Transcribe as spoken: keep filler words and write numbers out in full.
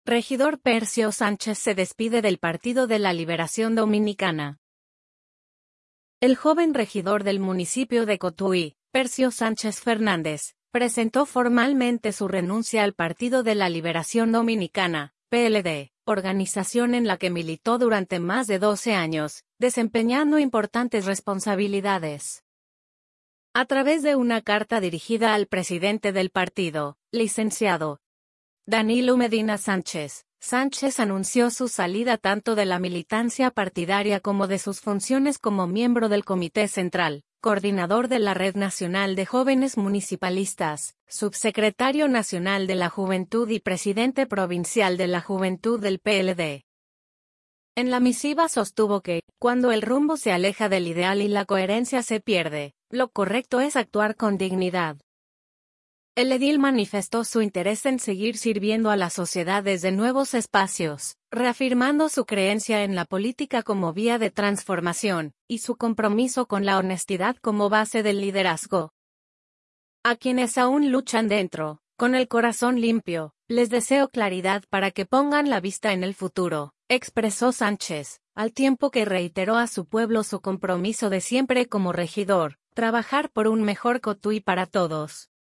Regidor Percio Sánchez se despide del Partido de la Liberación Dominicana. El joven regidor del municipio de Cotuí, Percio Sánchez Fernández, presentó formalmente su renuncia al Partido de la Liberación Dominicana, P L D, organización en la que militó durante más de doce años, desempeñando importantes responsabilidades. A través de una carta dirigida al presidente del partido, licenciado Danilo Medina Sánchez, Sánchez anunció su salida tanto de la militancia partidaria como de sus funciones como miembro del Comité Central, coordinador de la Red Nacional de Jóvenes Municipalistas, subsecretario nacional de la Juventud y presidente provincial de la Juventud del P L D. En la misiva sostuvo que, cuando el rumbo se aleja del ideal y la coherencia se pierde, lo correcto es actuar con dignidad. El edil manifestó su interés en seguir sirviendo a la sociedad desde nuevos espacios, reafirmando su creencia en la política como vía de transformación, y su compromiso con la honestidad como base del liderazgo. A quienes aún luchan dentro, con el corazón limpio, les deseo claridad para que pongan la vista en el futuro, expresó Sánchez, al tiempo que reiteró a su pueblo su compromiso de siempre como regidor, trabajar por un mejor Cotuí para todos.